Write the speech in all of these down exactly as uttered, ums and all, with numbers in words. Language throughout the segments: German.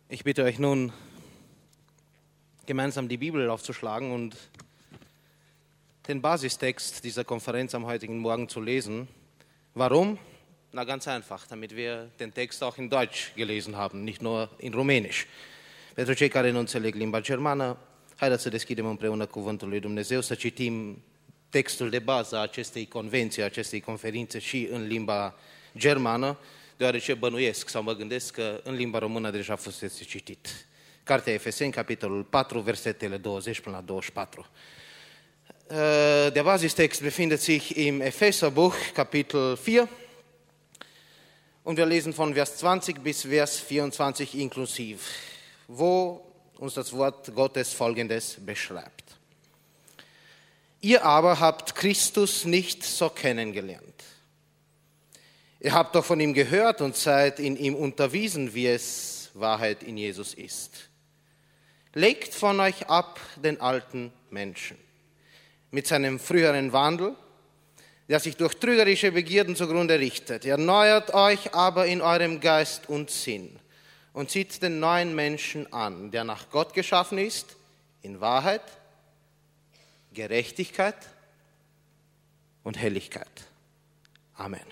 Ich bitte euch nun, gemeinsam die Bibel aufzuschlagen und den Basistext dieser Konferenz am heutigen Morgen zu lesen. Warum? Na, ganz einfach, damit wir den Text auch in Deutsch gelesen haben, nicht nur in Rumänisch. Pentru cei care nu înțeleg limba germană, haideți să deschidem împreună cuvântul lui Dumnezeu, să citim textul de bază a acestei convenții, a acestei conferințe și în limba germană, deoarece bănuiesc sau mă gândesc că în limba română deja fusese citit. Cartea Efeseni, capitolul patru, versetele douăzeci până la douăzeci și patru. Der Basistext befindet sich im Epheserbuch, Kapitel vier, und wir lesen von Vers zwanzig bis Vers vierundzwanzig inklusiv, wo uns das Wort Gottes Folgendes beschreibt. Ihr aber habt Christus nicht so kennengelernt. Ihr habt doch von ihm gehört und seid in ihm unterwiesen, wie es Wahrheit in Jesus ist. Legt von euch ab den alten Menschen mit seinem früheren Wandel, der sich durch trügerische Begierden zugrunde richtet. Erneuert euch aber in eurem Geist und Sinn und zieht den neuen Menschen an, der nach Gott geschaffen ist, in Wahrheit, Gerechtigkeit und Helligkeit. Amen.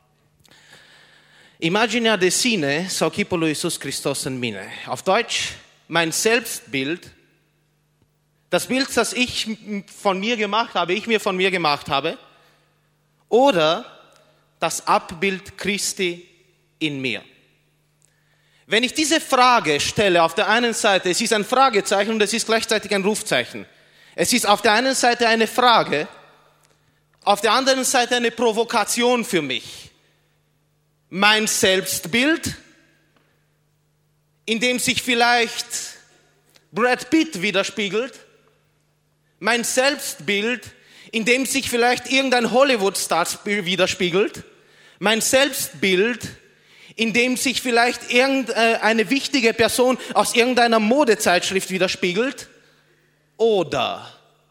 Imaginea de sine sau chipul lui Iisus Hristos în mine. Auf Deutsch, mein Selbstbild, das Bild, das ich von mir gemacht habe, ich mir von mir gemacht habe, oder das Abbild Christi in mir. Wenn ich diese Frage stelle, auf der einen Seite, es ist ein Fragezeichen und es ist gleichzeitig ein Rufzeichen. Es ist auf der einen Seite eine Frage, auf der anderen Seite eine Provokation für mich. Mein Selbstbild, in dem sich vielleicht Brad Pitt widerspiegelt, mein Selbstbild, in dem sich vielleicht irgendein Hollywood-Star widerspiegelt, mein Selbstbild, in dem sich vielleicht irgendeine wichtige Person aus irgendeiner Modezeitschrift widerspiegelt, oder,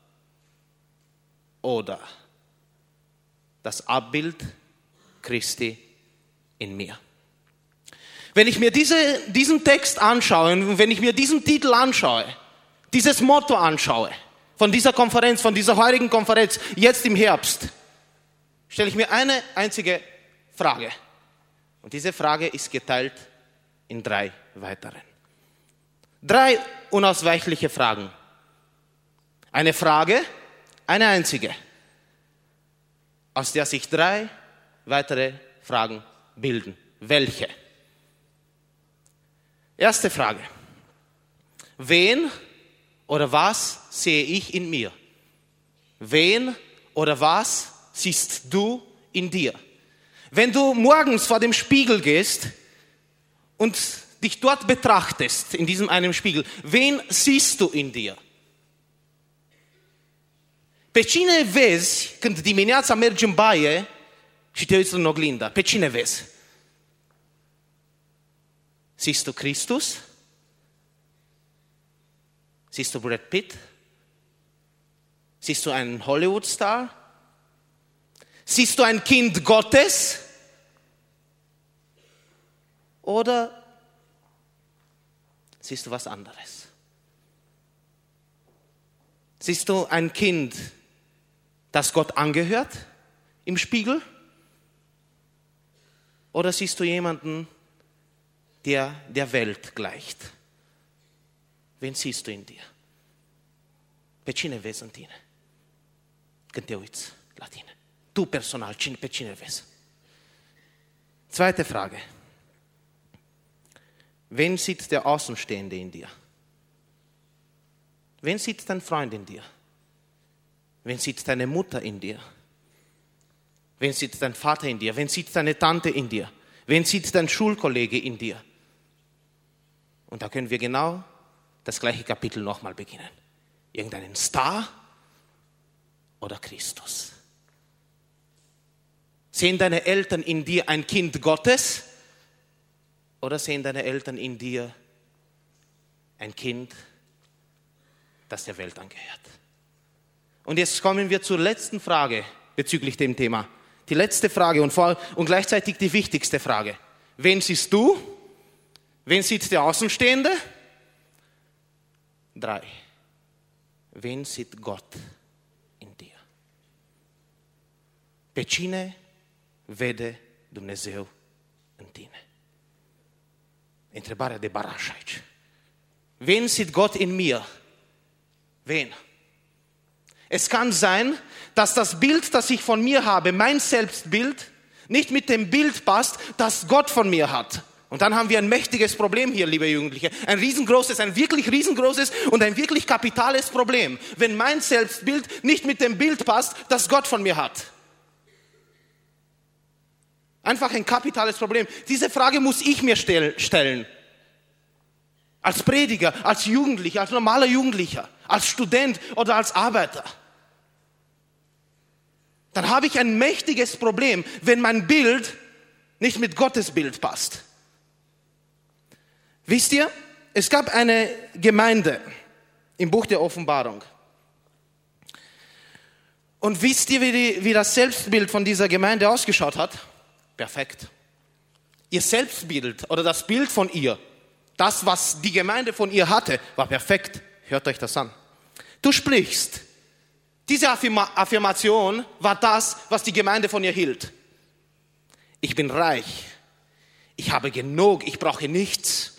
oder das Abbild Christi in mir. Wenn ich mir diese, diesen Text anschaue und wenn ich mir diesen Titel anschaue, dieses Motto anschaue, von dieser Konferenz, von dieser heutigen Konferenz, jetzt im Herbst, stelle ich mir eine einzige Frage. Und diese Frage ist geteilt in drei weiteren. Drei unausweichliche Fragen. Eine Frage, eine einzige, aus der sich drei weitere Fragen bilden. Welche? Erste Frage. Wen oder was sehe ich in mir? Wen oder was siehst du in dir? Wenn du morgens vor dem Spiegel gehst und dich dort betrachtest, in diesem einen Spiegel, wen siehst du in dir? Pe cine vezi când dimineața mergi în baie și te uiți în oglindă? Pe cine vezi? Siehst du Christus? Siehst du Brad Pitt? Siehst du einen Hollywood-Star? Siehst du ein Kind Gottes? Oder siehst du was anderes? Siehst du ein Kind, das Gott angehört im Spiegel? Oder siehst du jemanden, der der Welt gleicht? Wen siehst du in dir? Pe cine vezi în tine când te uiți la tine? Tu personal, pe cine vezi? Zweite Frage. Wen sieht der Außenstehende in dir? Wen sieht dein Freund in dir? Wen sieht deine Mutter in dir? Wen sieht dein Vater in dir? Wen sieht deine Tante in dir? Wen sieht dein Schulkollege in dir? Und da können wir genau das gleiche Kapitel nochmal beginnen. Irgendeinen Star oder Christus? Sehen deine Eltern in dir ein Kind Gottes? Oder sehen deine Eltern in dir ein Kind, das der Welt angehört? Und jetzt kommen wir zur letzten Frage bezüglich dem Thema. Die letzte Frage und, vor, und gleichzeitig die wichtigste Frage. Wen siehst du? Wen sieht der Außenstehende? Drei. Wen sieht Gott in dir? Pe cine vede Dumnezeu în tine? Întrebarea de baraj aici. Wen sieht Gott in mir? Wen? Es kann sein, dass das Bild, das ich von mir habe, mein Selbstbild, nicht mit dem Bild passt, das Gott von mir hat. Und dann haben wir ein mächtiges Problem hier, liebe Jugendliche. Ein riesengroßes, ein wirklich riesengroßes und ein wirklich kapitales Problem. Wenn mein Selbstbild nicht mit dem Bild passt, das Gott von mir hat. Einfach ein kapitales Problem. Diese Frage muss ich mir stellen. Als Prediger, als Jugendlicher, als normaler Jugendlicher, als Student oder als Arbeiter. Dann habe ich ein mächtiges Problem, wenn mein Bild nicht mit Gottes Bild passt. Wisst ihr, es gab eine Gemeinde im Buch der Offenbarung. Und wisst ihr, wie, die, wie das Selbstbild von dieser Gemeinde ausgeschaut hat? Perfekt. Ihr Selbstbild oder das Bild von ihr, das, was die Gemeinde von ihr hatte, war perfekt. Hört euch das an. Du sprichst. Diese Affirma- Affirmation war das, was die Gemeinde von ihr hielt. Ich bin reich. Ich habe genug. Ich brauche nichts.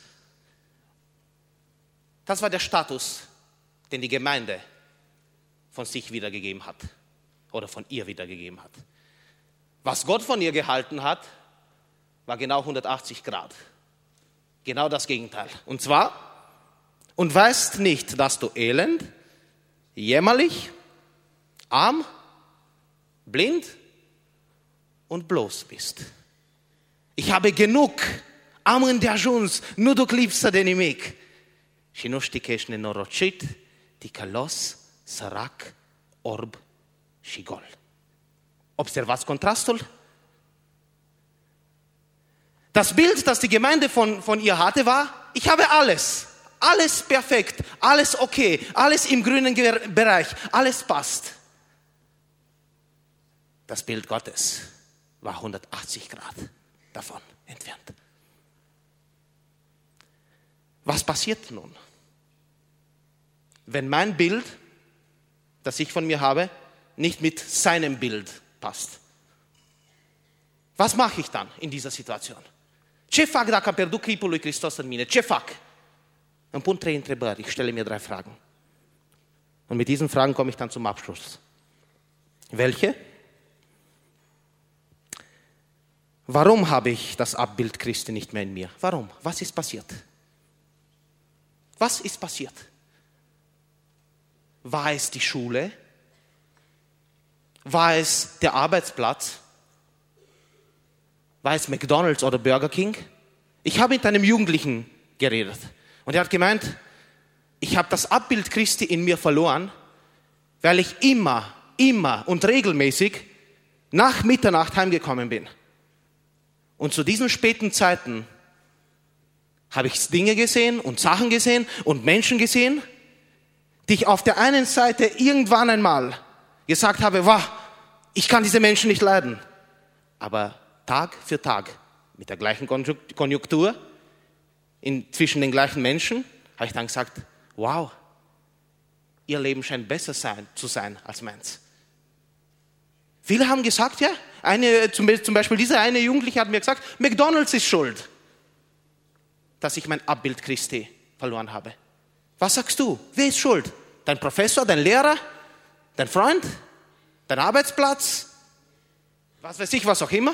Das war der Status, den die Gemeinde von sich wiedergegeben hat oder von ihr wiedergegeben hat. Was Gott von ihr gehalten hat, war genau hundertachtzig Grad. Genau das Gegenteil. Und zwar, und weißt nicht, dass du elend, jämmerlich, arm, blind und bloß bist. Ich habe genug. Amen de ajuns, nu duc lipsă de nimic. Și nu știi că ești nenorocit, ticălos, sărac, orb și gol. Observați contrastul? Das Bild, das die Gemeinde von, von ihr hatte, war, ich habe alles. Alles perfekt, alles okay, alles im grünen Bereich, alles passt. Das Bild Gottes war hundertachtzig Grad davon entfernt. Was passiert nun, wenn mein Bild, das ich von mir habe, nicht mit seinem Bild passt? Was mache ich dann in dieser Situation? Ce fac dacă am pierdut chipul lui Hristos în mine? Ce fac? Îmi pun trei întrebări. Ich stelle mir drei Fragen. Und mit diesen Fragen komme ich dann zum Abschluss. Welche? Warum habe ich das Abbild Christi nicht mehr in mir? Warum? Was ist passiert? Was ist passiert? War es die Schule? War es der Arbeitsplatz? War es McDonald's oder Burger King? Ich habe mit einem Jugendlichen geredet und er hat gemeint, ich habe das Abbild Christi in mir verloren, weil ich immer, immer und regelmäßig nach Mitternacht heimgekommen bin. Und zu diesen späten Zeiten habe ich Dinge gesehen und Sachen gesehen und Menschen gesehen, die ich auf der einen Seite irgendwann einmal gesagt habe, wow, ich kann diese Menschen nicht leiden. Aber Tag für Tag mit der gleichen Konjunktur in, zwischen den gleichen Menschen habe ich dann gesagt, wow, ihr Leben scheint besser sein, zu sein als meins. Viele haben gesagt, ja, eine, zum, zum Beispiel dieser eine Jugendliche hat mir gesagt, McDonald's ist schuld, dass ich mein Abbild Christi verloren habe. Was sagst du? Wer ist schuld? Dein Professor, dein Lehrer, dein Freund, dein Arbeitsplatz, was weiß ich, was auch immer?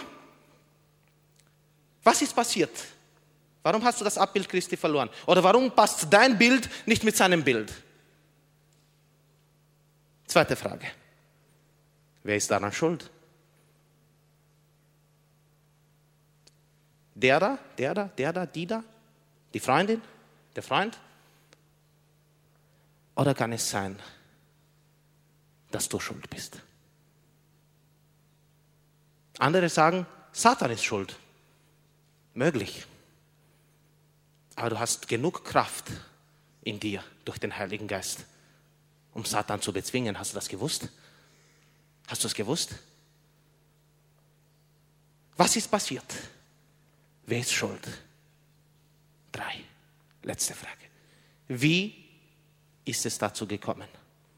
Was ist passiert? Warum hast du das Abbild Christi verloren? Oder warum passt dein Bild nicht mit seinem Bild? Zweite Frage. Wer ist daran schuld? Der da, der da, der da, die da? Die Freundin? Der Freund? Oder kann es sein, dass du schuld bist? Andere sagen, Satan ist schuld. Möglich. Aber du hast genug Kraft in dir durch den Heiligen Geist, um Satan zu bezwingen. Hast du das gewusst? Hast du es gewusst? Was ist passiert? Wer ist schuld? drei. Letzte Frage. Wie ist es dazu gekommen?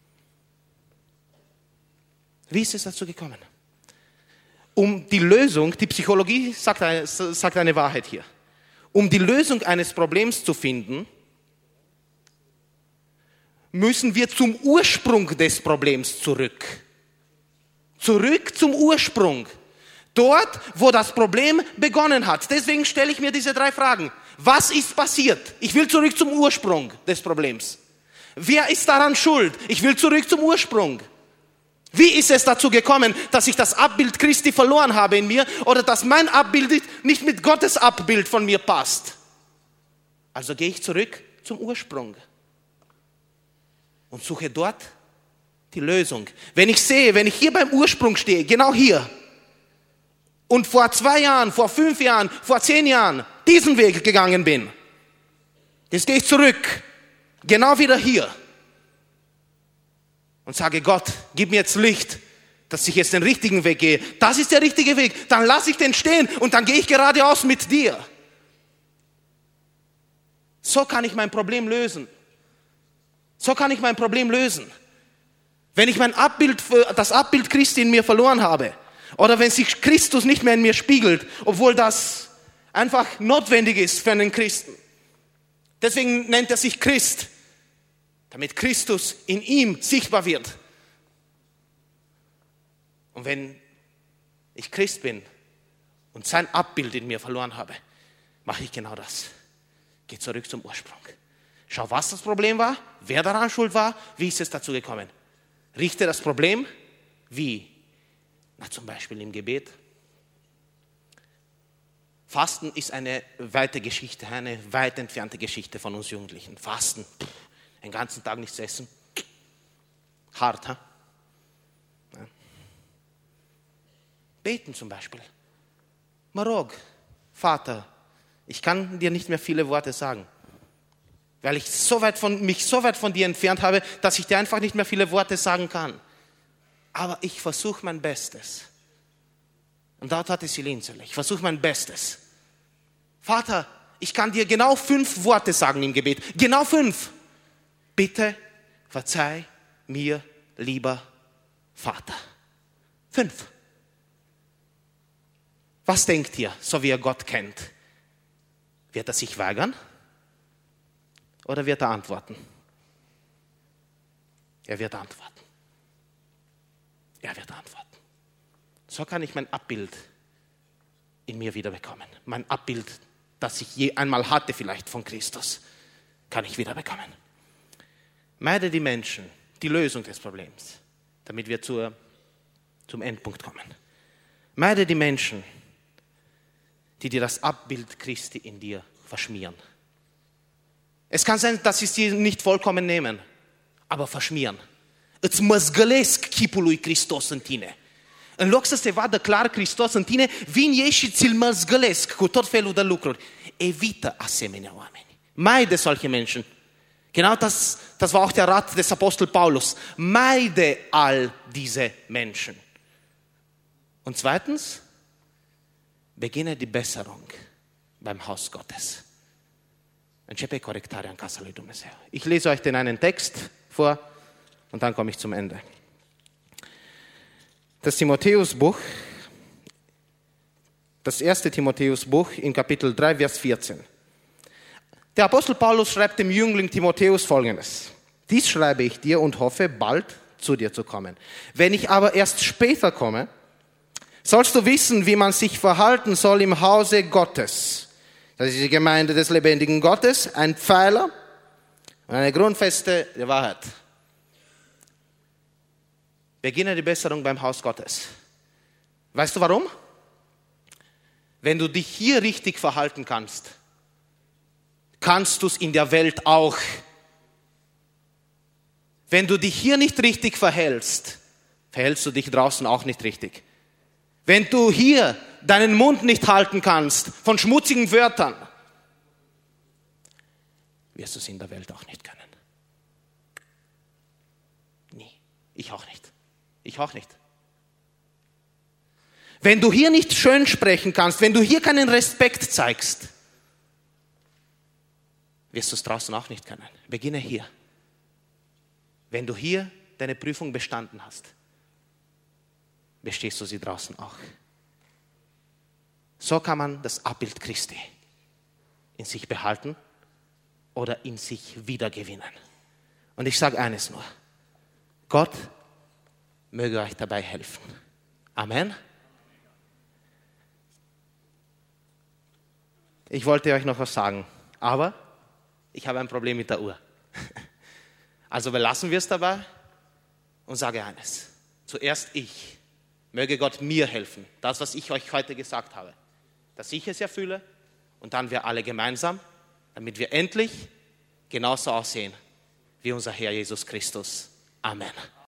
Wie ist es dazu gekommen? Um die Lösung, die Psychologie sagt eine, sagt eine Wahrheit hier. Um die Lösung eines Problems zu finden, müssen wir zum Ursprung des Problems zurück. Zurück zum Ursprung. Dort, wo das Problem begonnen hat. Deswegen stelle ich mir diese drei Fragen. Was ist passiert? Ich will zurück zum Ursprung des Problems. Wer ist daran schuld? Ich will zurück zum Ursprung. Wie ist es dazu gekommen, dass ich das Abbild Christi verloren habe in mir oder dass mein Abbild nicht mit Gottes Abbild von mir passt? Also gehe ich zurück zum Ursprung und suche dort die Lösung. Wenn ich sehe, wenn ich hier beim Ursprung stehe, genau hier, und vor zwei Jahren, vor fünf Jahren, vor zehn Jahren diesen Weg gegangen bin, jetzt gehe ich zurück, genau wieder hier und sage, Gott, gib mir jetzt Licht, dass ich jetzt den richtigen Weg gehe. Das ist der richtige Weg. Dann lasse ich den stehen und dann gehe ich geradeaus mit dir. So kann ich mein Problem lösen. So kann ich mein Problem lösen. Wenn ich mein Abbild, das Abbild Christi in mir verloren habe, oder wenn sich Christus nicht mehr in mir spiegelt, obwohl das einfach notwendig ist für einen Christen. Deswegen nennt er sich Christ, damit Christus in ihm sichtbar wird. Und wenn ich Christ bin und sein Abbild in mir verloren habe, mache ich genau das. Gehe zurück zum Ursprung. Schau, was das Problem war, wer daran schuld war, wie ist es dazu gekommen. Richte das Problem, wie? Na, zum Beispiel im Gebet. Fasten ist eine weite Geschichte, eine weit entfernte Geschichte von uns Jugendlichen. Fasten, pff, den ganzen Tag nichts essen. Hart, ha? Ja. Beten zum Beispiel. Marog, Vater, ich kann dir nicht mehr viele Worte sagen, weil ich so weit von, mich so weit von dir entfernt habe, dass ich dir einfach nicht mehr viele Worte sagen kann. Aber ich versuche mein Bestes. Und dort hatte sie Linzele. Ich versuche mein Bestes. Vater, ich kann dir genau fünf Worte sagen im Gebet. Genau fünf. Bitte verzeih mir, lieber Vater. Fünf. Was denkt ihr, so wie ihr Gott kennt? Wird er sich weigern? Oder wird er antworten? Er wird antworten. Er wird antworten. So kann ich mein Abbild in mir wiederbekommen. Mein Abbild, das ich je einmal hatte vielleicht von Christus, kann ich wiederbekommen. Meide die Menschen, die Lösung des Problems, damit wir zur, zum Endpunkt kommen. Meide die Menschen, die dir das Abbild Christi in dir verschmieren. Es kann sein, dass sie sie nicht vollkommen nehmen, aber verschmieren. Îți măzgălesc chipul lui Hristos în tine. În loc să se vadă clar Hristos în tine, vin ei și ți-l măzgălesc cu tot felul de lucruri. Evită asemenea oameni. Meide solche Menschen. Genau das, das war auch der Rat des Apostel Paulus. Meide all diese Menschen. Und zweitens, beginne die Besserung beim Haus Gottes. Începe corectarea în casa lui Dumnezeu. Ich lese euch den einen Text vor und dann komme ich zum Ende. Das Timotheusbuch, das erste Timotheusbuch in Kapitel drei, Vers vierzehn. Der Apostel Paulus schreibt dem Jüngling Timotheus Folgendes. Dies schreibe ich dir und hoffe, bald zu dir zu kommen. Wenn ich aber erst später komme, sollst du wissen, wie man sich verhalten soll im Hause Gottes. Das ist die Gemeinde des lebendigen Gottes, ein Pfeiler und eine Grundfeste der Wahrheit. Beginne die Besserung beim Haus Gottes. Weißt du warum? Wenn du dich hier richtig verhalten kannst, kannst du es in der Welt auch. Wenn du dich hier nicht richtig verhältst, verhältst du dich draußen auch nicht richtig. Wenn du hier deinen Mund nicht halten kannst von schmutzigen Wörtern, wirst du es in der Welt auch nicht können. Nie. Ich auch nicht. Ich auch nicht. Wenn du hier nicht schön sprechen kannst, wenn du hier keinen Respekt zeigst, wirst du es draußen auch nicht können. Beginne hier. Wenn du hier deine Prüfung bestanden hast, bestehst du sie draußen auch. So kann man das Abbild Christi in sich behalten oder in sich wiedergewinnen. Und ich sage eines nur: Gott möge euch dabei helfen. Amen. Ich wollte euch noch was sagen, aber ich habe ein Problem mit der Uhr. Also belassen wir es dabei und sage eines. Zuerst ich. Möge Gott mir helfen, das, was ich euch heute gesagt habe, dass ich es erfülle und dann wir alle gemeinsam, damit wir endlich genauso aussehen wie unser Herr Jesus Christus. Amen.